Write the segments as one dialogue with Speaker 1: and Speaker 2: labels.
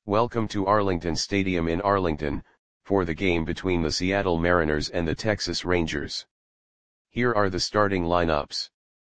Speaker 1: Welcome to Arlington Stadium in Arlington, for the game between the Seattle Mariners and the Texas Rangers. Here are the starting lineups.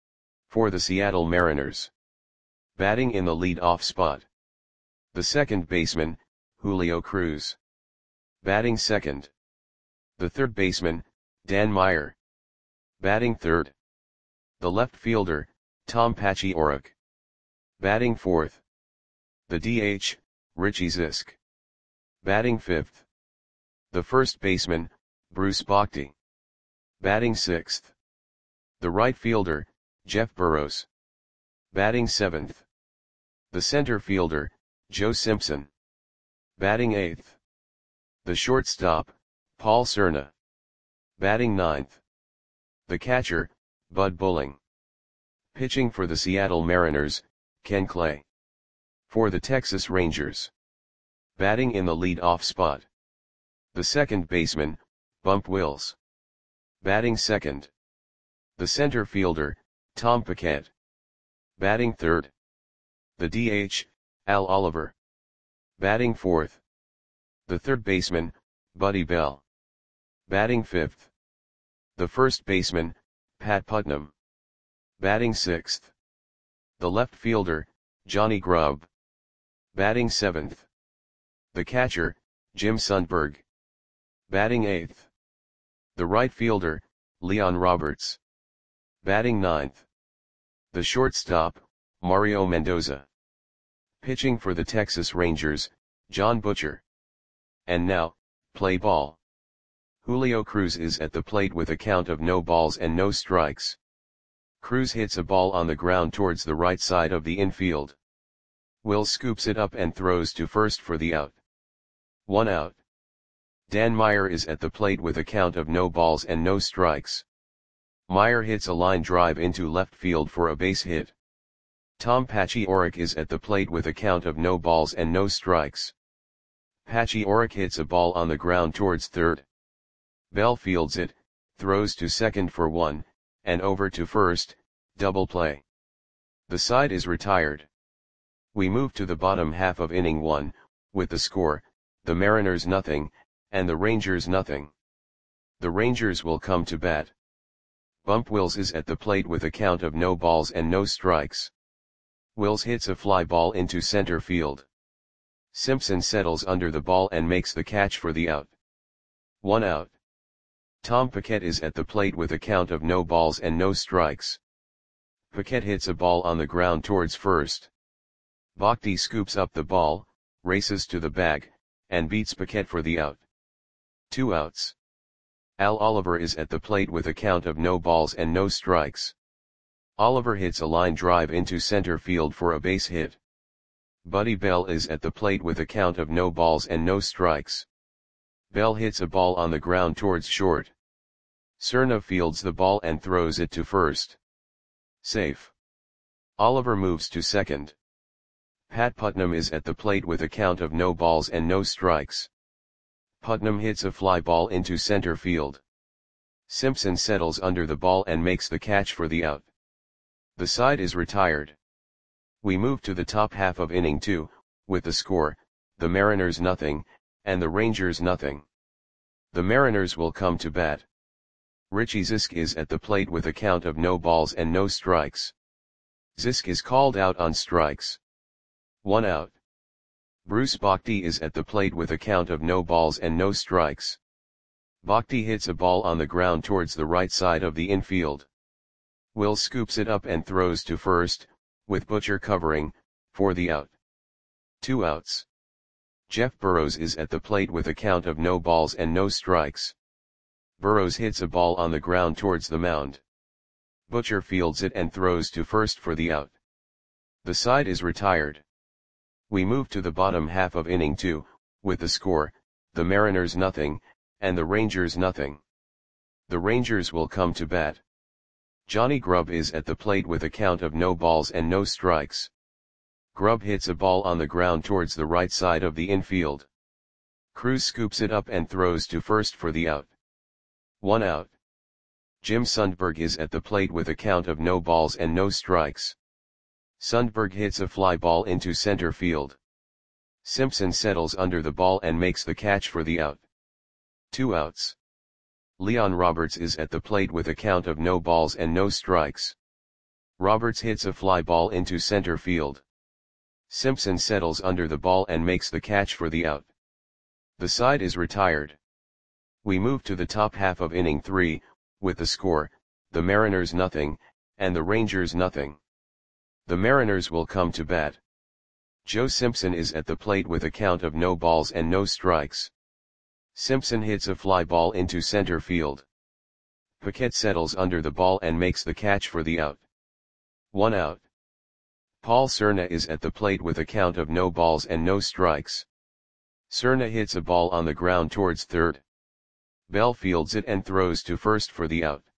Speaker 1: For the Seattle Mariners. Batting in the lead-off spot. The second baseman, Julio Cruz. Batting second. The third baseman, Dan Meyer. Batting third. The left fielder, Tom Paciorek. Batting fourth. The DH, Richie Zisk. Batting fifth. The first baseman, Bruce Bochy. Batting sixth. The right fielder, Jeff Burroughs. Batting seventh. The center fielder, Joe Simpson. Batting eighth. The shortstop, Paul Cerna. Batting ninth. The catcher, Bud Bulling. Pitching for the Seattle Mariners, Ken Clay. For the Texas Rangers. Batting in the lead-off spot. The second baseman, Bump Wills. Batting second. The center fielder, Tom Paquette. Batting third. The DH, Al Oliver. Batting fourth. The third baseman, Buddy Bell. Batting fifth. The first baseman, Pat Putnam. Batting sixth. The left fielder, Johnny Grubb. Batting seventh. The catcher, Jim Sundberg. Batting eighth. The right fielder, Leon Roberts. Batting ninth. The shortstop, Mario Mendoza. Pitching for the Texas Rangers, John Butcher. And now, play ball. Julio Cruz is at the plate with a count of no balls and no strikes. Cruz hits a ball on the ground towards the right side of the infield. Wills scoops it up and throws to first for the out. 1 out. Dan Meyer is at the plate with a count of no balls and no strikes. Meyer hits a line drive into left field for a base hit. Tom Paciorek is at the plate with a count of no balls and no strikes. Paciorek hits a ball on the ground towards third. Bell fields it, throws to second for 1, and over to first, double play. The side is retired. We move to the bottom half of inning 1, with the score, the Mariners 0, and the Rangers 0. The Rangers will come to bat. Bump Wills is at the plate with a count of no balls and no strikes. Wills hits a fly ball into center field. Simpson settles under the ball and makes the catch for the out. 1 out. Tom Paquette is at the plate with a count of no balls and no strikes. Paquette hits a ball on the ground towards first. Bochy scoops up the ball, races to the bag, and beats Paquette for the out. 2 outs. Al Oliver is at the plate with a count of no balls and no strikes. Oliver hits a line drive into center field for a base hit. Buddy Bell is at the plate with a count of no balls and no strikes. Bell hits a ball on the ground towards short. Cerna fields the ball and throws it to first. Safe. Oliver moves to second. Pat Putnam is at the plate with a count of no balls and no strikes. Putnam hits a fly ball into center field. Simpson settles under the ball and makes the catch for the out. The side is retired. We move to the top half of inning 2, with the score, the Mariners 0, and the Rangers 0. The Mariners will come to bat. Richie Zisk is at the plate with a count of no balls and no strikes. Zisk is called out on strikes. 1 out. Bruce Bochy is at the plate with a count of no balls and no strikes. Bochy hits a ball on the ground towards the right side of the infield. Wills scoops it up and throws to first, with Butcher covering, for the out. 2 outs. Jeff Burroughs is at the plate with a count of no balls and no strikes. Burroughs hits a ball on the ground towards the mound. Butcher fields it and throws to first for the out. The side is retired. We move to the bottom half of inning 2, with the score, the Mariners 0, and the Rangers 0. The Rangers will come to bat. Johnny Grubb is at the plate with a count of no balls and no strikes. Grubb hits a ball on the ground towards the right side of the infield. Cruz scoops it up and throws to first for the out. 1 out. Jim Sundberg is at the plate with a count of no balls and no strikes. Sundberg hits a fly ball into center field. Simpson settles under the ball and makes the catch for the out. 2 outs. Leon Roberts is at the plate with a count of no balls and no strikes. Roberts hits a fly ball into center field. Simpson settles under the ball and makes the catch for the out. The side is retired. We move to the top half of inning 3, with the score, the Mariners nothing, and the Rangers nothing. The Mariners will come to bat. Joe Simpson is at the plate with a count of no balls and no strikes. Simpson hits a fly ball into center field. Paquette settles under the ball and makes the catch for the out. 1 out. Paul Cerna is at the plate with a count of no balls and no strikes. Cerna hits a ball on the ground towards third. Bell fields it and throws to first for the out.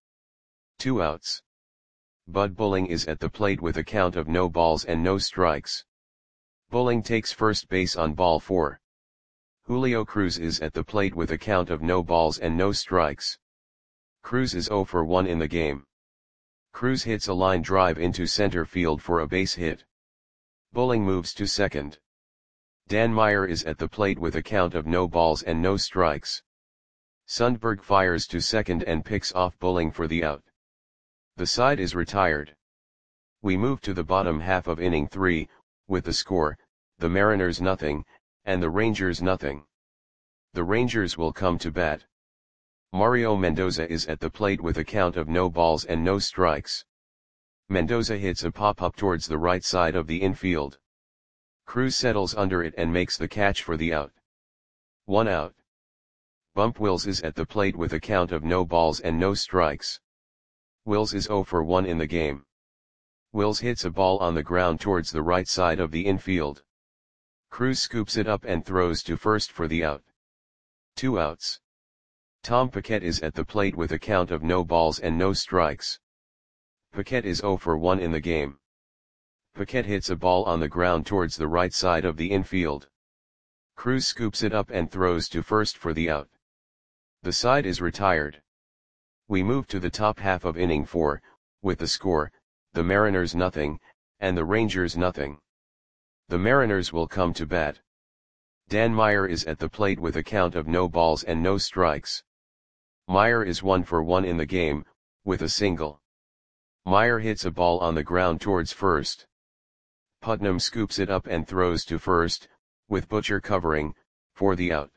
Speaker 1: 2 outs. Bud Bulling is at the plate with a count of no balls and no strikes. Bulling takes first base on ball 4. Julio Cruz is at the plate with a count of no balls and no strikes. Cruz is 0 for 1 in the game. Cruz hits a line drive into center field for a base hit. Bulling moves to second. Dan Meyer is at the plate with a count of no balls and no strikes. Sundberg fires to second and picks off Bulling for the out. The side is retired. We move to the bottom half of inning 3, with the score, the Mariners nothing, and the Rangers nothing. The Rangers will come to bat. Mario Mendoza is at the plate with a count of no balls and no strikes. Mendoza hits a pop-up towards the right side of the infield. Cruz settles under it and makes the catch for the out. 1 out. Bump Wills is at the plate with a count of no balls and no strikes. Wills is 0 for 1 in the game. Wills hits a ball on the ground towards the right side of the infield. Cruz scoops it up and throws to first for the out. 2 outs. Tom Paquette is at the plate with a count of no balls and no strikes. Paquette is 0 for 1 in the game. Paquette hits a ball on the ground towards the right side of the infield. Cruz scoops it up and throws to first for the out. The side is retired. We move to the top half of inning 4, with the score, the Mariners nothing, and the Rangers nothing. The Mariners will come to bat. Dan Meyer is at the plate with a count of no balls and no strikes. Meyer is 1 for 1 in the game, with a single. Meyer hits a ball on the ground towards first. Putnam scoops it up and throws to first, with Butcher covering, for the out.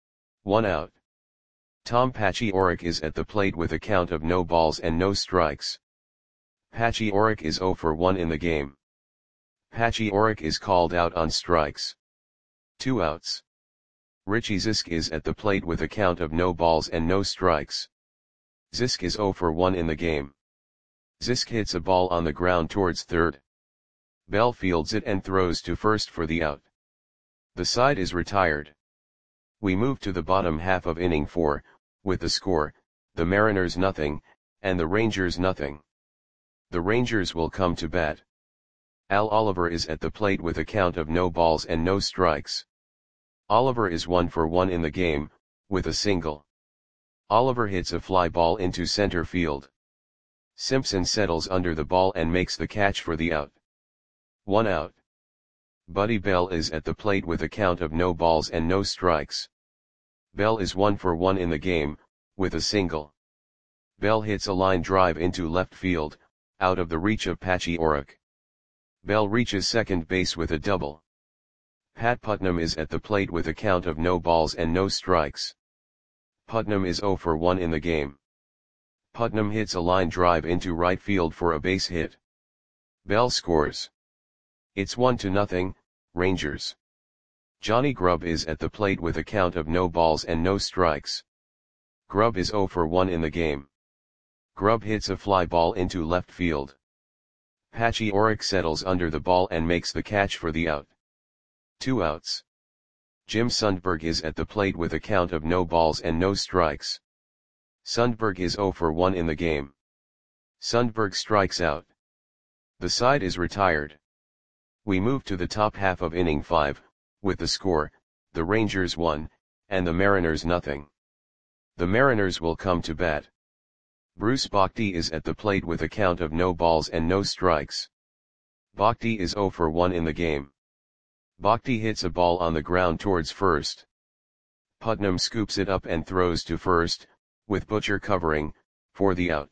Speaker 1: 1 out. Tom Paciorek is at the plate with a count of no balls and no strikes. Paciorek is 0 for 1 in the game. Paciorek is called out on strikes. 2 outs. Richie Zisk is at the plate with a count of no balls and no strikes. Zisk is 0 for 1 in the game. Zisk hits a ball on the ground towards third. Bell fields it and throws to first for the out. The side is retired. We move to the bottom half of inning 4, with the score, the Mariners nothing, and the Rangers nothing. The Rangers will come to bat. Al Oliver is at the plate with a count of no balls and no strikes. Oliver is 1 for 1 in the game, with a single. Oliver hits a fly ball into center field. Simpson settles under the ball and makes the catch for the out. 1 out. Buddy Bell is at the plate with a count of no balls and no strikes. Bell is 1 for 1 in the game, with a single. Bell hits a line drive into left field, out of the reach of Paciorek. Bell reaches second base with a double. Pat Putnam is at the plate with a count of no balls and no strikes. Putnam is 0 for 1 in the game. Putnam hits a line drive into right field for a base hit. Bell scores. It's 1-0, Rangers. Johnny Grubb is at the plate with a count of no balls and no strikes. Grubb is 0 for 1 in the game. Grubb hits a fly ball into left field. Paciorek settles under the ball and makes the catch for the out. 2 outs. Jim Sundberg is at the plate with a count of no balls and no strikes. Sundberg is 0 for 1 in the game. Sundberg strikes out. The side is retired. We move to the top half of inning 5, with the score, the Rangers 1, and the Mariners nothing. The Mariners will come to bat. Bruce Bochy is at the plate with a count of no balls and no strikes. Bochy is 0 for 1 in the game. Bhakti hits a ball on the ground towards first. Putnam scoops it up and throws to first, with Butcher covering, for the out.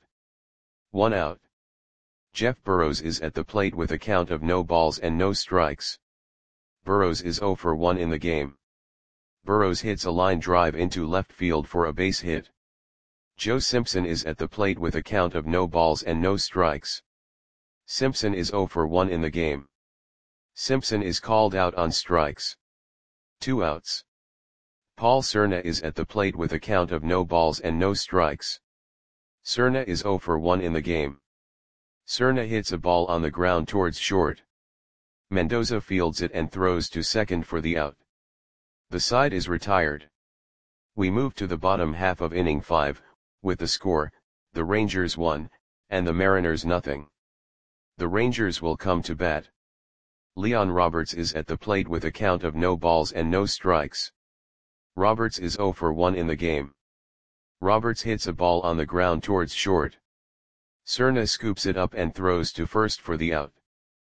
Speaker 1: 1 out. Jeff Burrows is at the plate with a count of no balls and no strikes. Burrows is 0 for 1 in the game. Burrows hits a line drive into left field for a base hit. Joe Simpson is at the plate with a count of no balls and no strikes. Simpson is 0 for 1 in the game. Simpson is called out on strikes. 2 outs. Paul Cerna is at the plate with a count of no balls and no strikes. Cerna is 0 for 1 in the game. Cerna hits a ball on the ground towards short. Mendoza fields it and throws to second for the out. The side is retired. We move to the bottom half of inning 5, with the score, the Rangers 1, and the Mariners nothing. The Rangers will come to bat. Leon Roberts is at the plate with a count of no balls and no strikes. Roberts is 0 for 1 in the game. Roberts hits a ball on the ground towards short. Cerna scoops it up and throws to first for the out.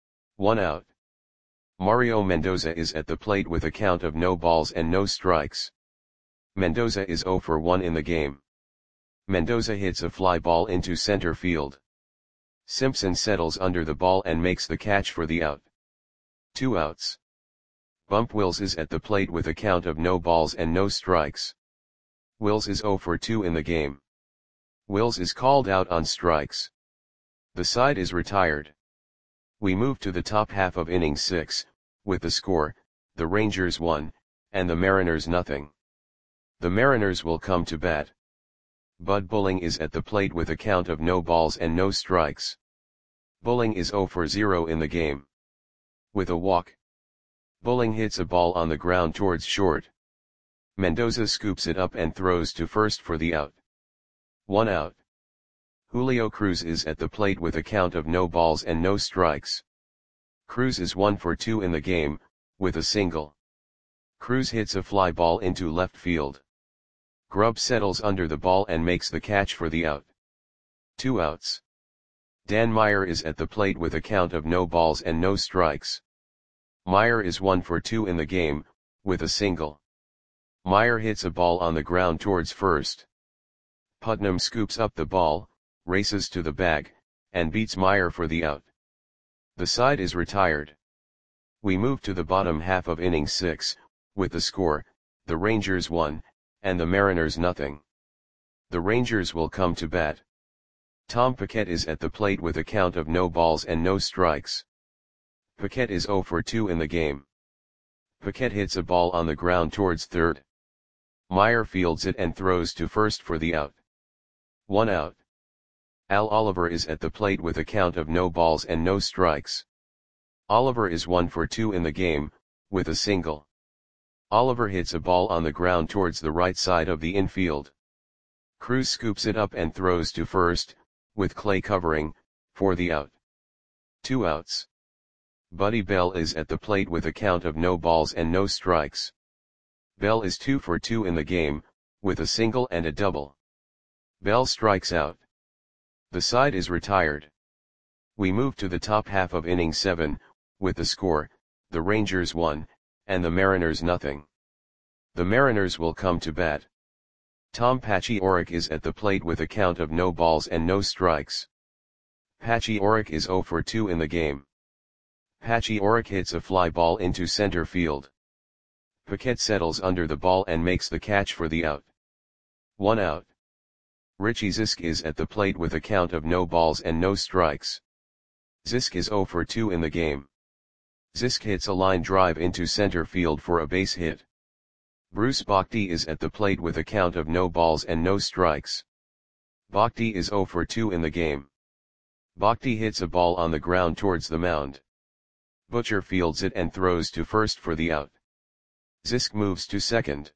Speaker 1: 1 out. Mario Mendoza is at the plate with a count of no balls and no strikes. Mendoza is 0 for 1 in the game. Mendoza hits a fly ball into center field. Simpson settles under the ball and makes the catch for the out. 2 outs. Bump Wills is at the plate with a count of no balls and no strikes. Wills is 0 for 2 in the game. Wills is called out on strikes. The side is retired. We move to the top half of inning 6, with the score, the Rangers 1, and the Mariners nothing. The Mariners will come to bat. Bud Bulling is at the plate with a count of no balls and no strikes. Bulling is 0 for 0 in the game. With a walk. Bulling hits a ball on the ground towards short. Mendoza scoops it up and throws to first for the out. 1 out. Julio Cruz is at the plate with a count of no balls and no strikes. Cruz is 1 for 2 in the game, with a single. Cruz hits a fly ball into left field. Grubb settles under the ball and makes the catch for the out. 2 outs. Dan Meyer is at the plate with a count of no balls and no strikes. Meyer is 1 for 2 in the game, with a single. Meyer hits a ball on the ground towards first. Putnam scoops up the ball, races to the bag, and beats Meyer for the out. The side is retired. We move to the bottom half of inning 6, with the score, the Rangers 1, and the Mariners nothing. The Rangers will come to bat. Tom Paquette is at the plate with a count of no balls and no strikes. Paquette is 0 for 2 in the game. Paquette hits a ball on the ground towards third. Meyer fields it and throws to first for the out. 1 out. Al Oliver is at the plate with a count of no balls and no strikes. Oliver is 1 for 2 in the game, with a single. Oliver hits a ball on the ground towards the right side of the infield. Cruz scoops it up and throws to first, with Clay covering, for the out. 2 outs. Buddy Bell is at the plate with a count of no balls and no strikes. Bell is 2 for 2 in the game, with a single and a double. Bell strikes out. The side is retired. We move to the top half of inning 7, with the score, the Rangers 1, and the Mariners nothing. The Mariners will come to bat. Tom Pachiorek is at the plate with a count of no balls and no strikes. Pachiorek is 0 for 2 in the game. Pachiorek hits a fly ball into center field. Paquette settles under the ball and makes the catch for the out. 1 out. Richie Zisk is at the plate with a count of no balls and no strikes. Zisk is 0 for 2 in the game. Zisk hits a line drive into center field for a base hit. Bruce Bhakti is at the plate with a count of no balls and no strikes. Bhakti is 0 for 2 in the game. Bhakti hits a ball on the ground towards the mound. Butcher fields it and throws to first for the out. Zisk moves to second.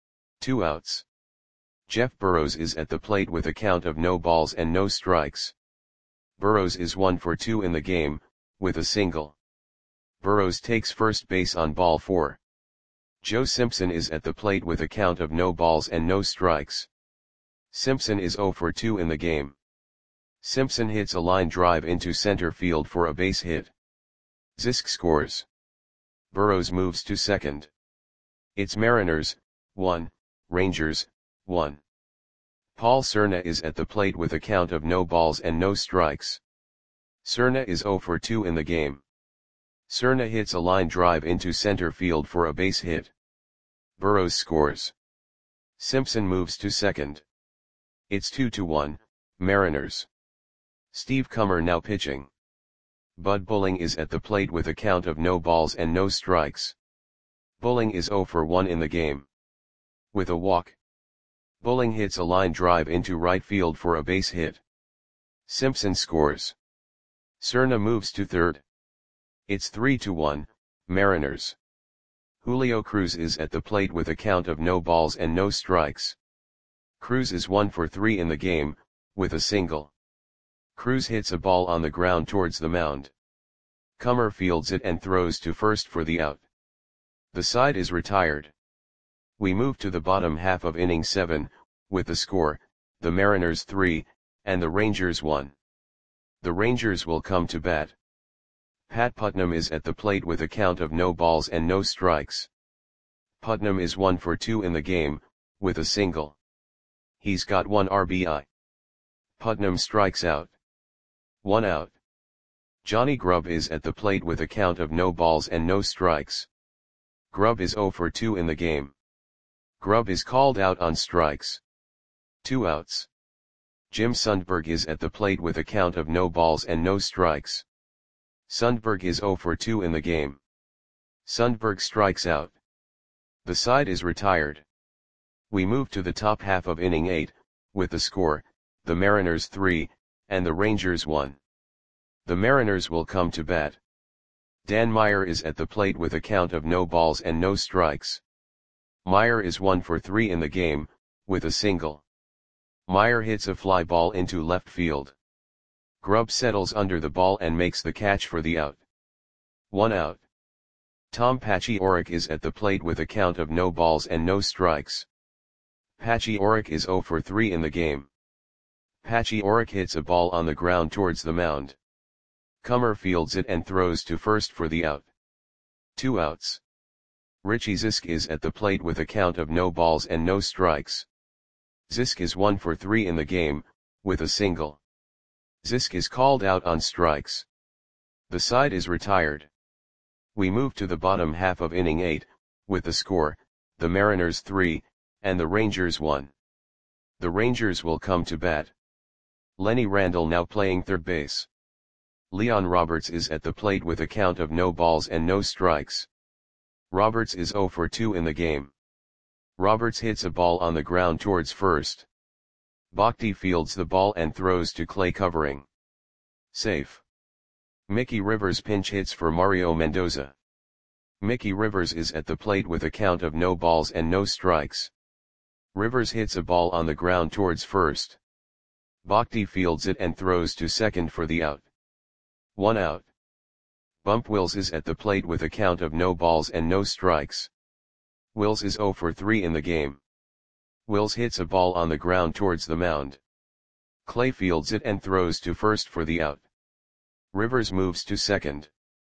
Speaker 1: 2 outs. Jeff Burrows is at the plate with a count of no balls and no strikes. Burrows is 1 for 2 in the game, with a single. Burrows takes first base on ball 4. Joe Simpson is at the plate with a count of no balls and no strikes. Simpson is 0 for 2 in the game. Simpson hits a line drive into center field for a base hit. Zisk scores. Burrows moves to second. It's Mariners, 1, Rangers, 1. Paul Cerna is at the plate with a count of no balls and no strikes. Cerna is 0 for 2 in the game. Cerna hits a line drive into center field for a base hit. Burrows scores. Simpson moves to second. It's 2-1, Mariners. Steve Cummer now pitching. Bud Bulling is at the plate with a count of no balls and no strikes. Bulling is 0 for 1 in the game. With a walk, Bulling hits a line drive into right field for a base hit. Simpson scores. Cerna moves to third. It's 3-1, Mariners. Julio Cruz is at the plate with a count of no balls and no strikes. Cruz is 1 for 3 in the game, with a single. Cruz hits a ball on the ground towards the mound. Cummer fields it and throws to first for the out. The side is retired. We move to the bottom half of inning 7, with the score, the Mariners 3, and the Rangers 1. The Rangers will come to bat. Pat Putnam is at the plate with a count of no balls and no strikes. Putnam is 1 for 2 in the game, with a single. He's got 1 RBI. Putnam strikes out. 1 out. Johnny Grubb is at the plate with a count of no balls and no strikes. Grubb is 0 for 2 in the game. Grubb is called out on strikes. 2 outs. Jim Sundberg is at the plate with a count of no balls and no strikes. Sundberg is 0 for 2 in the game. Sundberg strikes out. The side is retired. We move to the top half of inning 8, with the score, the Mariners 3, and the Rangers 1. The Mariners will come to bat. Dan Meyer is at the plate with a count of no balls and no strikes. Meyer is 1 for 3 in the game, with a single. Meyer hits a fly ball into left field. Grubb settles under the ball and makes the catch for the out. 1 out. Tom Paciorek is at the plate with a count of no balls and no strikes. Paciorek is 0 for 3 in the game. Paciorek hits a ball on the ground towards the mound. Cummer fields it and throws to first for the out. 2 outs. Richie Zisk is at the plate with a count of no balls and no strikes. Zisk is 1 for 3 in the game, with a single. Zisk is called out on strikes. The side is retired. We move to the bottom half of inning 8, with the score, the Mariners 3, and the Rangers 1. The Rangers will come to bat. Lenny Randle now playing third base. Leon Roberts is at the plate with a count of no balls and no strikes. Roberts is 0 for 2 in the game. Roberts hits a ball on the ground towards first. Bhakti fields the ball and throws to Clay covering. Safe. Mickey Rivers pinch hits for Mario Mendoza. Mickey Rivers is at the plate with a count of no balls and no strikes. Rivers hits a ball on the ground towards first. Bhakti fields it and throws to second for the out. 1 out. Bump Wills is at the plate with a count of no balls and no strikes. Wills is 0 for 3 in the game. Wills hits a ball on the ground towards the mound. Clay fields it and throws to first for the out. Rivers moves to second.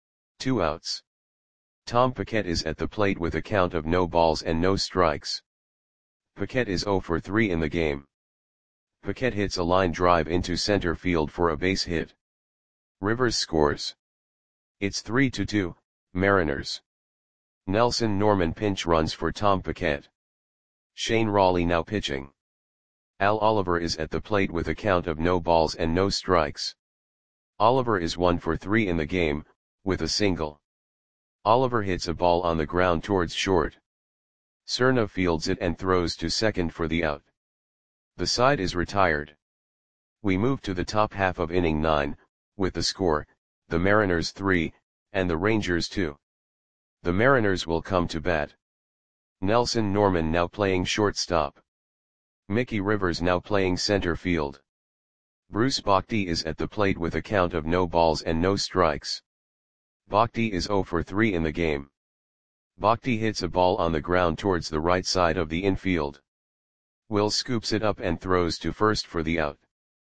Speaker 1: 2 outs. Tom Paquette is at the plate with a count of no balls and no strikes. Paquette is 0 for 3 in the game. Paquette hits a line drive into center field for a base hit. Rivers scores. It's 3-2, Mariners. Nelson Norman pinch runs for Tom Paquette. Shane Rawley now pitching. Al Oliver is at the plate with a count of no balls and no strikes. Oliver is 1 for 3 in the game, with a single. Oliver hits a ball on the ground towards short. Cerna fields it and throws to second for the out. The side is retired. We move to the top half of inning 9, with the score, the Mariners 3, and the Rangers 2. The Mariners will come to bat. Nelson Norman now playing shortstop. Mickey Rivers now playing center field. Bruce Bhakti is at the plate with a count of no balls and no strikes. Bhakti is 0 for 3 in the game. Bhakti hits a ball on the ground towards the right side of the infield. Wills scoops it up and throws to first for the out.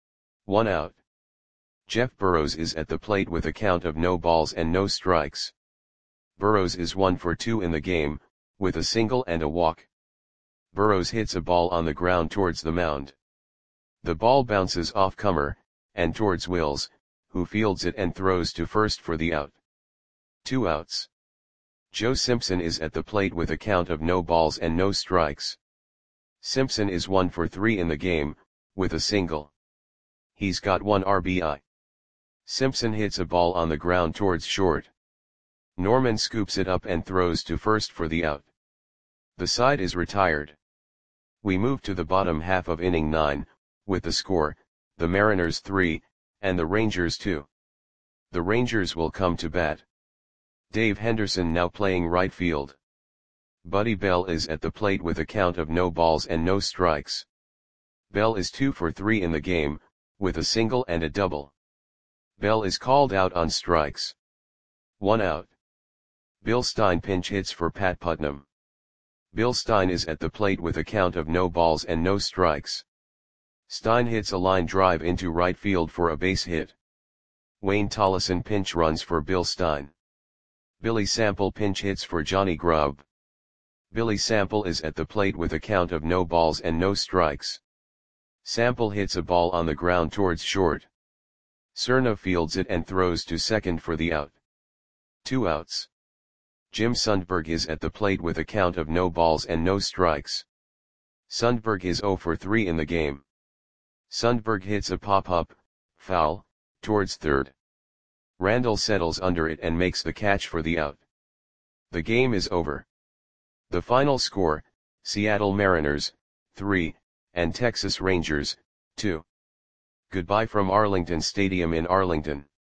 Speaker 1: 1 out. Jeff Burrows is at the plate with a count of no balls and no strikes. Burrows is 1 for 2 in the game, with a single and a walk. Burrows hits a ball on the ground towards the mound. The ball bounces off Comer, and towards Wills, who fields it and throws to first for the out. 2 outs. Joe Simpson is at the plate with a count of no balls and no strikes. Simpson is 1 for 3 in the game, with a single. He's got 1 RBI. Simpson hits a ball on the ground towards short. Norman scoops it up and throws to first for the out. The side is retired. We move to the bottom half of inning 9, with the score, the Mariners 3, and the Rangers 2. The Rangers will come to bat. Dave Henderson now playing right field. Buddy Bell is at the plate with a count of no balls and no strikes. Bell is 2 for 3 in the game, with a single and a double. Bell is called out on strikes. 1 out. Bill Stein pinch hits for Pat Putnam. Bill Stein is at the plate with a count of no balls and no strikes. Stein hits a line drive into right field for a base hit. Wayne Tollison pinch runs for Bill Stein. Billy Sample pinch hits for Johnny Grubb. Billy Sample is at the plate with a count of no balls and no strikes. Sample hits a ball on the ground towards short. Cerna fields it and throws to second for the out. 2 outs. Jim Sundberg is at the plate with a count of no balls and no strikes. Sundberg is 0 for 3 in the game. Sundberg hits a pop-up, foul, towards third. Randall settles under it and makes the catch for the out. The game is over. The final score, Seattle Mariners, 3, and Texas Rangers, 2. Goodbye from Arlington Stadium in Arlington.